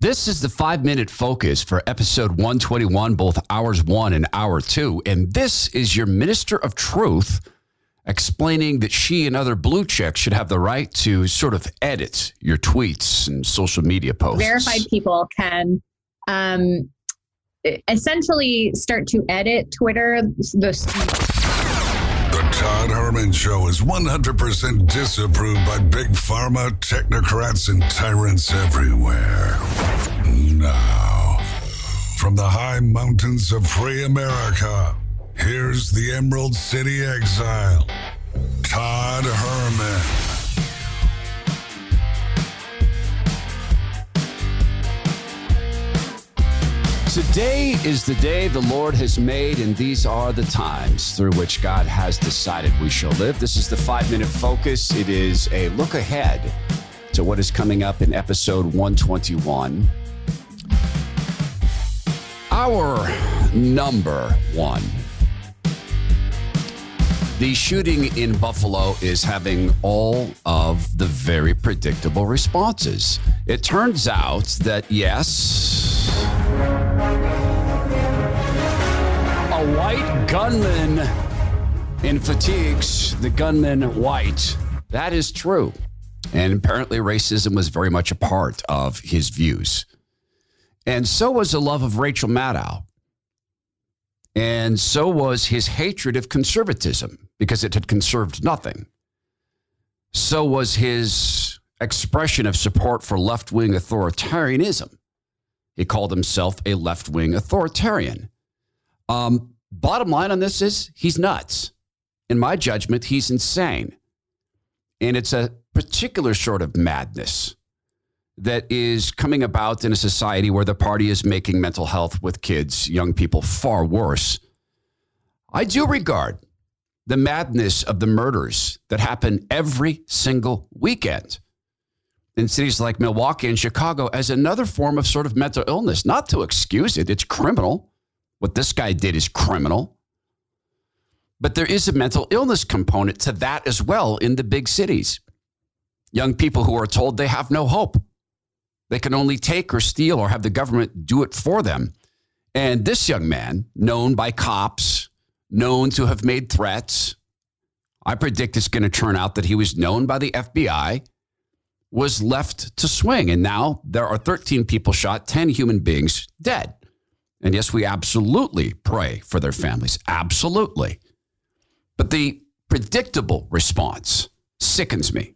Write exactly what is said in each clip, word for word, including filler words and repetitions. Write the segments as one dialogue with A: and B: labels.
A: This is the five-minute focus for episode one twenty-one, both hours one and hour two. And this is your minister of truth explaining that she and other blue checks should have the right to sort of edit your tweets and social media posts.
B: Verified people can um, essentially start to edit Twitter. The
C: The Todd Herman Show is one hundred percent disapproved by big pharma, technocrats, and tyrants everywhere. Now, from the high mountains of free America, here's the Emerald City Exile, Todd Herman.
A: Today is the day the Lord has made, and these are the times through which God has decided we shall live. This is the five-minute focus. It is a look ahead to what is coming up in episode one twenty-one. Our number one. The shooting in Buffalo is having all of the very predictable responses. It turns out that, yes, a white gunman in fatigues, the gunman white. That is true. And apparently racism was very much a part of his views. And so was the love of Rachel Maddow. And so was his hatred of conservatism, because it had conserved nothing. So was his expression of support for left-wing authoritarianism. He called himself a left-wing authoritarian. Um, bottom line on this is he's nuts. In my judgment, he's insane. And it's a particular sort of madness that is coming about in a society where the party is making mental health with kids, young people, far worse. I do regard the madness of the murders that happen every single weekend in cities like Milwaukee and Chicago as another form of sort of mental illness. Not to excuse it, it's criminal. What this guy did is criminal. But there is a mental illness component to that as well in the big cities. Young people who are told they have no hope. They can only take or steal or have the government do it for them. And this young man, known by cops, known to have made threats, I predict it's going to turn out that he was known by the F B I, was left to swing. And now there are thirteen people shot, ten human beings dead. And yes, we absolutely pray for their families. Absolutely. But the predictable response sickens me.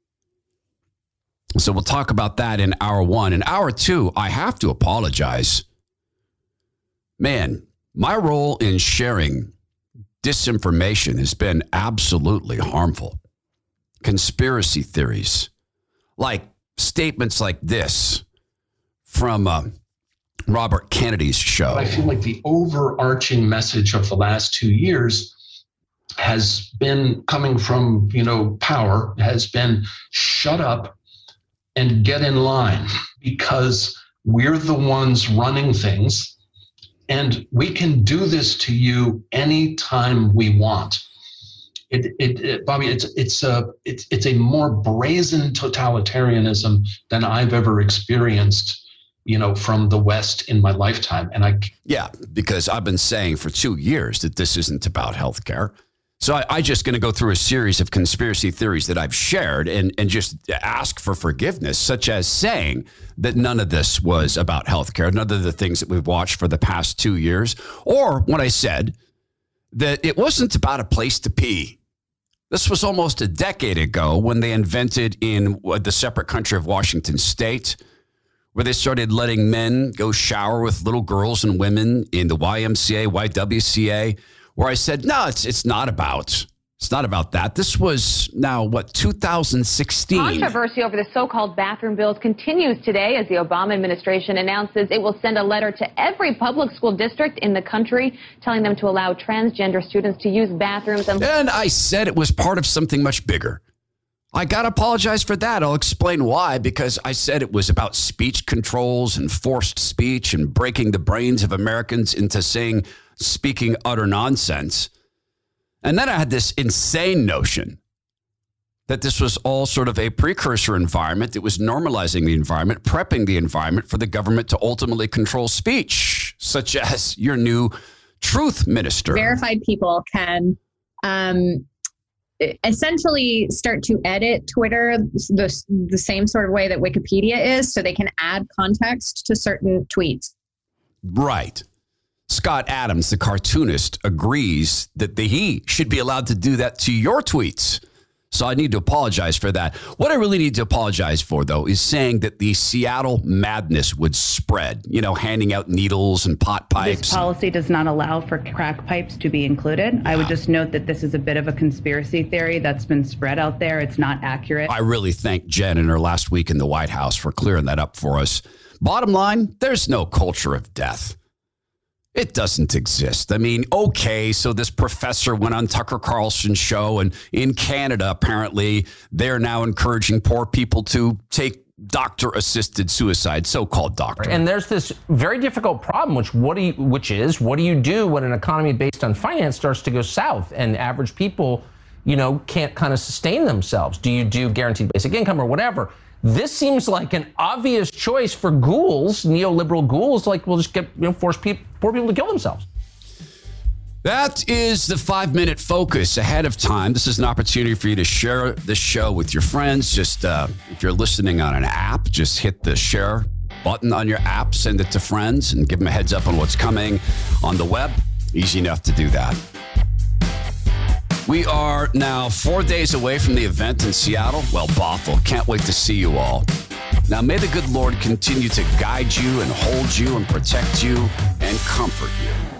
A: So we'll talk about that in hour one. In hour two, I have to apologize. Man, my role in sharing disinformation has been absolutely harmful. Conspiracy theories, like statements like this from uh, Robert Kennedy's show.
D: I feel like the overarching message of the last two years has been coming from, you know, power, has been shut up and get in line, because we're the ones running things and we can do this to you anytime we want. It, it, it Bobby, it's it's a it's it's a more brazen totalitarianism than I've ever experienced, you know, from the West in my lifetime. And I
A: yeah, because I've been saying for two years that this isn't about healthcare. So I, I'm just going to go through a series of conspiracy theories that I've shared and, and just ask for forgiveness, such as saying that none of this was about healthcare, none of the things that we've watched for the past two years, or when I said that it wasn't about a place to pee. This was almost a decade ago when they invented in the separate country of Washington State, where they started letting men go shower with little girls and women in the Y M C A, Y W C A, where I said, no, it's it's not about, it's not about that. This was now, what, two thousand sixteen.
E: Controversy over the so-called bathroom bills continues today as the Obama administration announces it will send a letter to every public school district in the country telling them to allow transgender students to use bathrooms. And,
A: and I said it was part of something much bigger. I got to apologize for that. I'll explain why, because I said it was about speech controls and forced speech and breaking the brains of Americans into saying, speaking utter nonsense. And then I had this insane notion that this was all sort of a precursor environment. It was normalizing the environment, prepping the environment for the government to ultimately control speech, such as your new truth minister.
B: Verified people can um, essentially start to edit Twitter the, the same sort of way that Wikipedia is, so they can add context to certain tweets.
A: Right. Scott Adams, the cartoonist, agrees that the, he should be allowed to do that to your tweets. So I need to apologize for that. What I really need to apologize for, though, is saying that the Seattle madness would spread, you know, handing out needles and pot pipes.
F: This policy does not allow for crack pipes to be included. I would just note that this is a bit of a conspiracy theory that's been spread out there. It's not accurate.
A: I really thank Jen in her last week in the White House for clearing that up for us. Bottom line, there's no culture of death. It doesn't exist. I mean, okay, so this professor went on Tucker Carlson's show, and in Canada, apparently, they're now encouraging poor people to take doctor-assisted suicide, so-called doctor.
G: And there's this very difficult problem, which what do you, which is, what do you do when an economy based on finance starts to go south and average people, you know, can't kind of sustain themselves? Do you do guaranteed basic income or whatever? This seems like an obvious choice for ghouls, neoliberal ghouls, like we'll just get, you know, force people, poor people to kill themselves.
A: That is the five-minute focus ahead of time. This is an opportunity for you to share this show with your friends. Just uh, if you're listening on an app, just hit the share button on your app, send it to friends, and give them a heads up on what's coming on the web. Easy enough to do that. We are now four days away from the event in Seattle. Well, Bothell, can't wait to see you all. Now, may the good Lord continue to guide you and hold you and protect you and comfort you.